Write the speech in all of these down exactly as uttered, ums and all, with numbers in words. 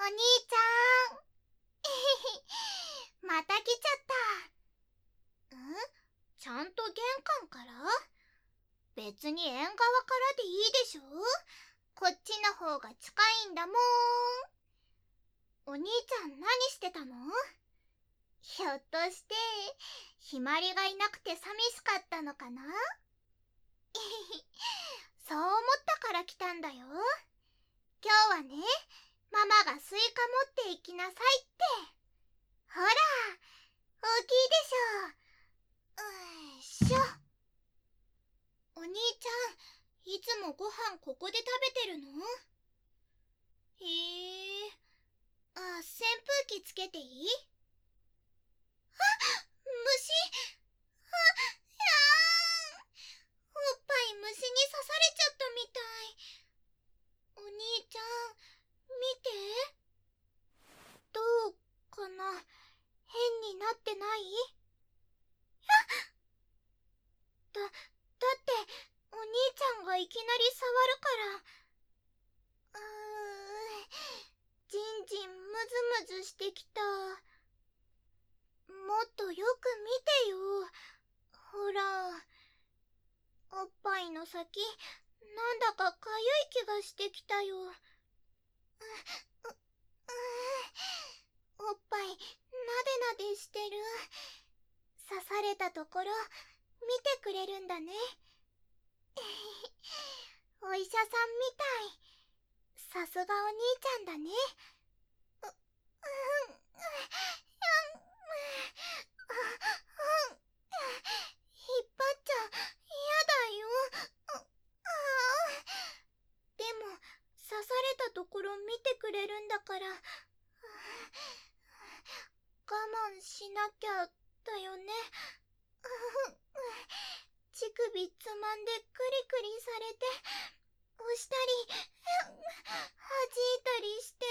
お兄ちゃん。また来ちゃった。ん？ちゃんと玄関から？別に縁側からでいいでしょ？こっちの方が近いんだもん。お兄ちゃん何してたの？ひょっとして、ひまりがいなくて寂しかったのかな？そう思ったから来たんだよ。今日はね、ママがスイカ持って行きなさいって。ほら、大きいでしょ。うーいしょ。お兄ちゃん、いつもご飯ここで食べてるの？へえ。あ、扇風機つけていい？あ、虫。あ、やーん。おっぱい虫に刺されちゃったみたい。お兄ちゃん、見て。どうかな？変になってない？だ、だってお兄ちゃんがいきなり触るから。うーん、じんじんムズムズしてきた。もっとよく見てよ。ほら、おっぱいの先、なんだかかゆい気がしてきたよ。う、う、うーん、おっぱいなでなでしてる。刺されたところ見てくれるんだね。お医者さんみたい。さすがお兄ちゃんだね。う、うん、うん、うん、引っ張っちゃ嫌だよ。う、あー。でも刺されたところ見てくれるんだから、我慢しなきゃだよね。乳首つまんでクリクリされて、押したり弾いたりして。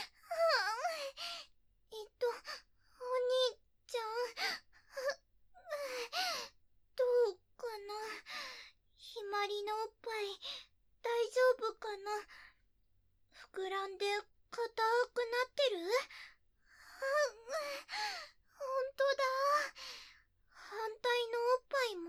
えっとお兄ちゃん、どうかな？ひまりのおっぱい大丈夫かな？膨らんで硬くなってる？ほんとだ。反対のおっぱいも？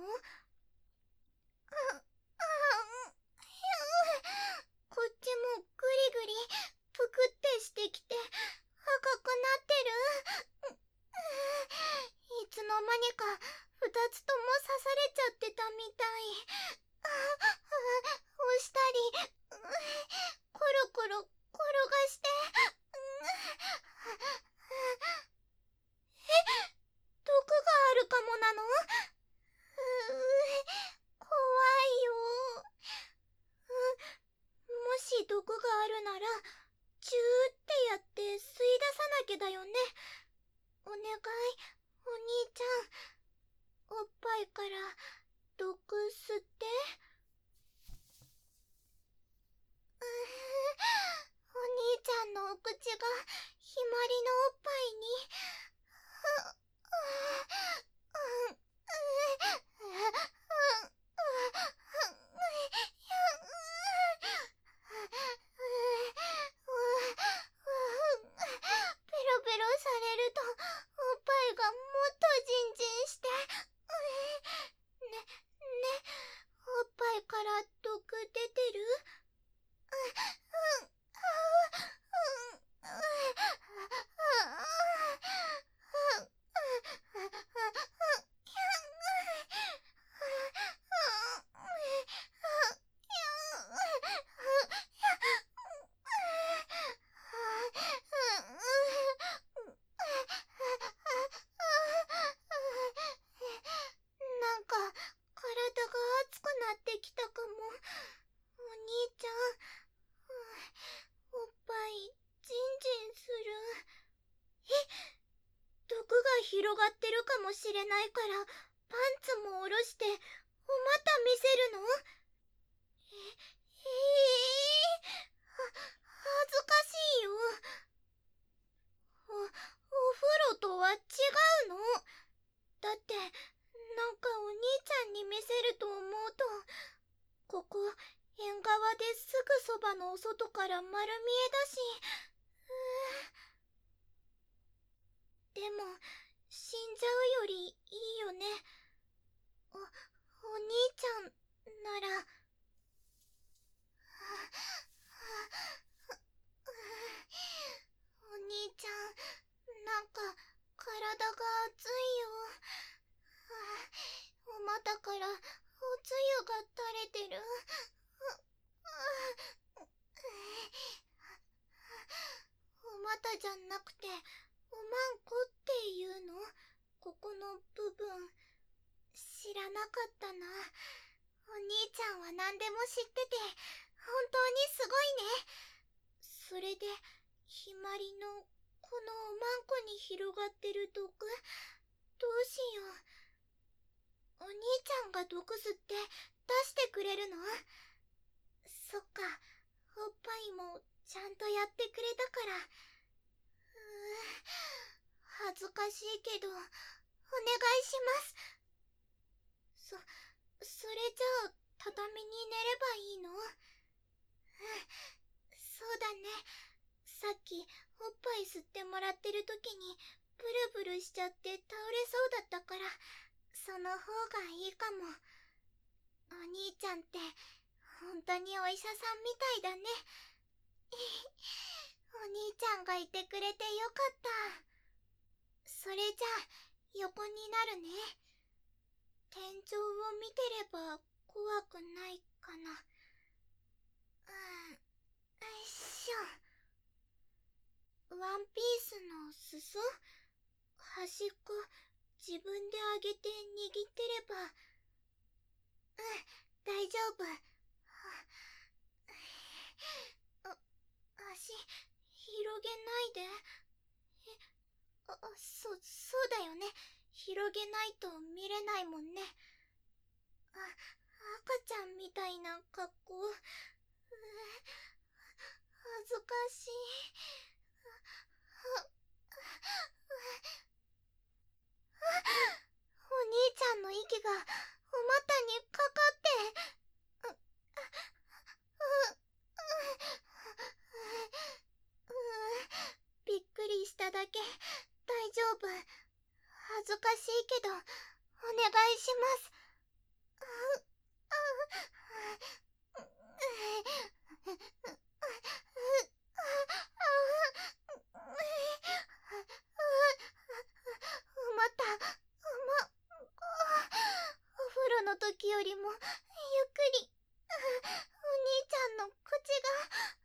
こっちもグリグリぷくってしてきて赤くなってる。いつの間にか二つとも刺されちゃってたみたい。押したりコロコロ転がして。え、毒があるかもなの？うー、怖いよ。もし毒があるならチューってやって吸い出さなきゃだよね。お願い、お兄ちゃん。おっぱいから毒吸って。うー、お兄ちゃんのお口がひまりのおっぱいに。う、う、うん、う、ペロペロされるとおっぱいがもっとジンジンして。ね、ね、おっぱいから毒出てる？うん、うん、あう、うん、なんか体が熱くなってきたかも。お兄ちゃん、おっぱいジンジンする。え、毒が広がってるかもしれないからパンツも下ろしてお股見せるの？え、えー、は、恥ずかしいよ。お、お風呂とは違うの？だってなんかお兄ちゃんに見せると思うと、ここ縁側ですぐそばのお外から丸見えだし。うーでも死んじゃうよりいいよね。お、お兄ちゃんなら。お兄ちゃん、なんか体が熱いよ。お股からおつゆが垂れてる。お股じゃなくておまんこっていうの？ここの部分知らなかったな。お兄ちゃんは何でも知ってて本当にすごいね。それでひまりのこのおまんこに広がってる毒、どうしよう。お兄ちゃんが毒吸って出してくれるの？そっか、おっぱいもちゃんとやってくれたから。うー恥ずかしいけどお願いします。そ、それじゃあ畳に寝ればいいの？うん、そうだね。さっきおっぱい吸ってもらってる時にブルブルしちゃって倒れそうだったから、その方がいいかも。お兄ちゃんって本当にお医者さんみたいだね。お兄ちゃんがいてくれてよかった。それじゃあ横になるね。天井を見てれば怖くないかな。うん、よいしょ。ワンピースの裾？端っこ自分で上げて握ってれば。うん、大丈夫。あ、足広げないで。え、あ、そ、そうだよね。広げないと見れないもんね。あ、赤ちゃんみたいな格好。うー、恥ずかしい。お兄ちゃんの息がお股にかかって。う、う、う、びっくりしただけ。大丈夫。恥ずかしいけどお願いします。また、ま、お風呂の時よりもゆっくり。お兄ちゃんの口が。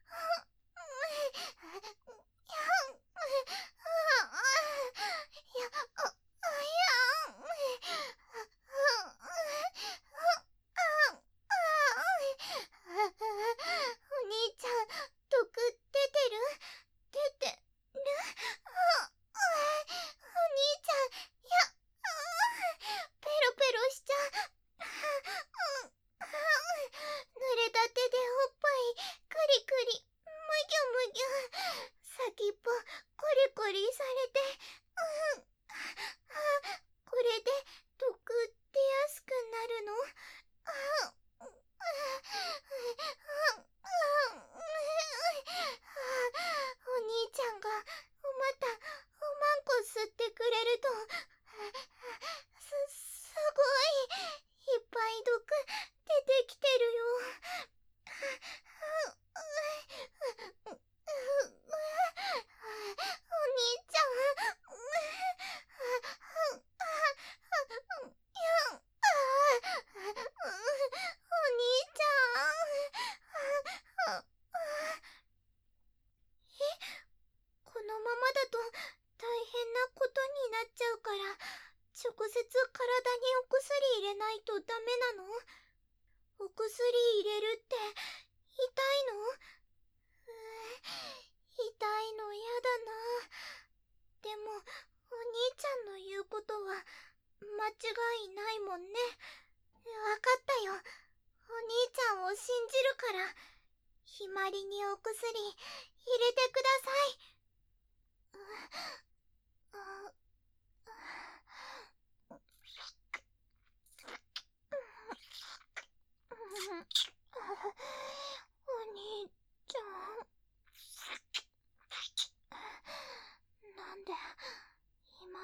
いや、あ、いや。お兄ちゃん、毒出てる？出てる？お兄ちゃん、いや、ペロペロしちゃう。濡れた手でおっぱいクリクリ、むぎゅむぎゅ。先っぽコリコリされて、これで毒出やすくなるの？お兄ちゃんがおまたおまんこ吸ってくれると、す、すごいいっぱい毒出てきてるよ。お兄ちゃん。お兄ちゃん。え、このままだと大変なことになっちゃうから、直接体にお薬入れないとダメなの？お薬入れるって痛いの？うー、痛いのやだな。でもお兄ちゃんの言うことは間違いないもんね。わかったよ。お兄ちゃんを信じるから、ひまりにお薬入れてください。お兄ちゃん、なんで今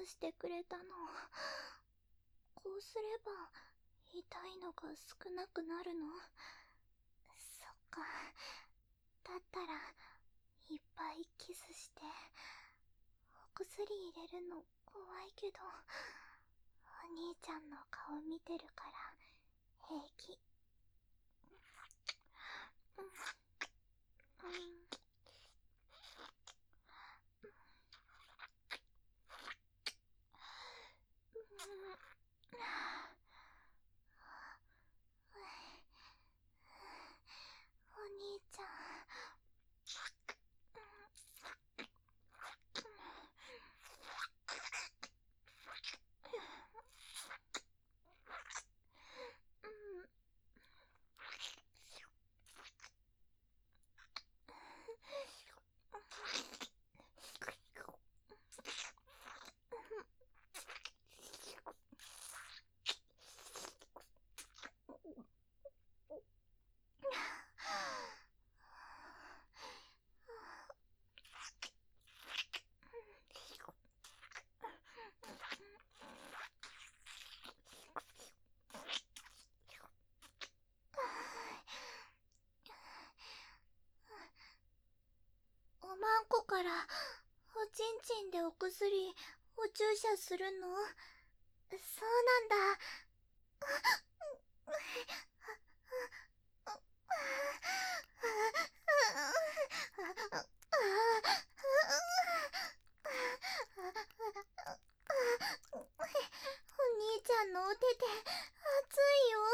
してくれたの。こうすれば痛いのが少なくなるの？そっか。だったらいっぱいキスして。お薬入れるの怖いけど、お兄ちゃんの顔見てるから平気。うんうんお兄ちゃん。おまんこからおちんちんでお薬お注射するの？そうなんだ。お兄ちゃんのお手手熱いよ。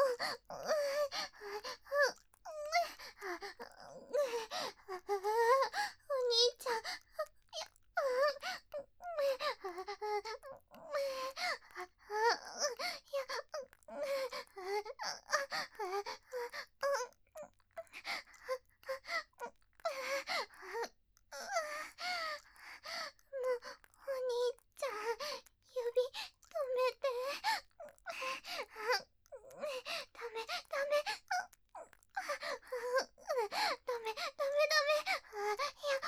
お兄ちゃん。お兄ちゃん、指止めて。ダメダメ。ダメダメダメ。いや、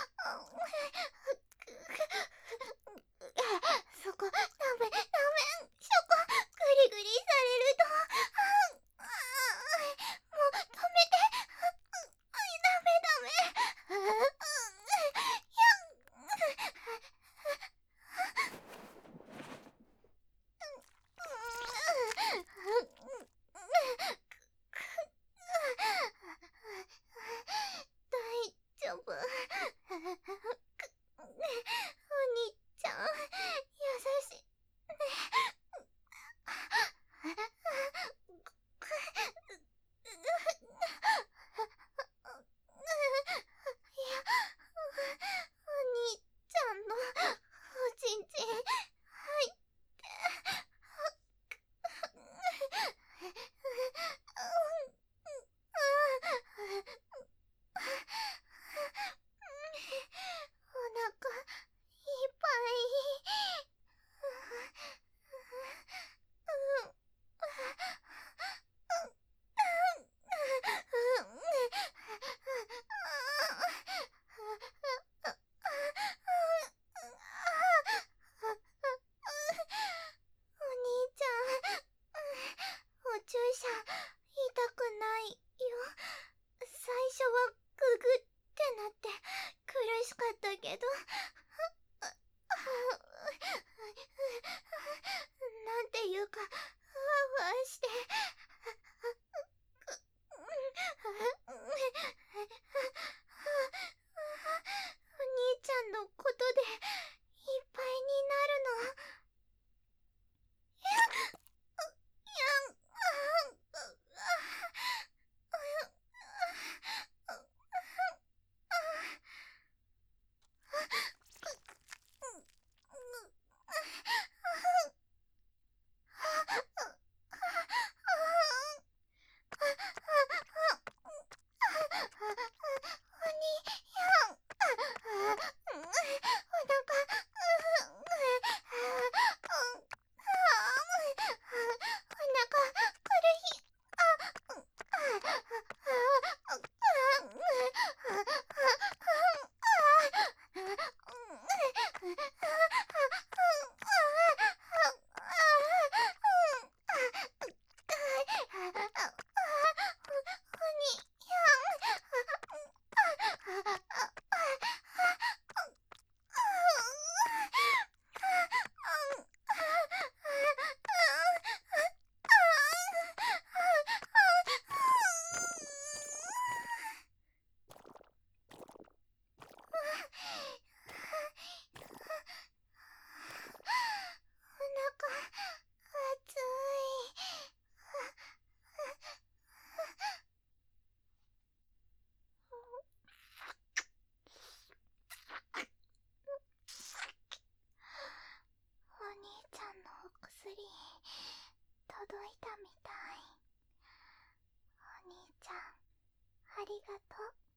そこダメダメ。そこグリグリされると。もう止めて。ダメダメ。大丈夫。お兄ちゃん、優しい。いや、お兄ちゃんのおちんちん入ってお腹いっぱい。お兄ちゃん、お注射痛くないよ。最初はググってなって苦しかったけど、なんていうかふわふわして。お兄ちゃんのことでいっぱいになるの。 りがとう。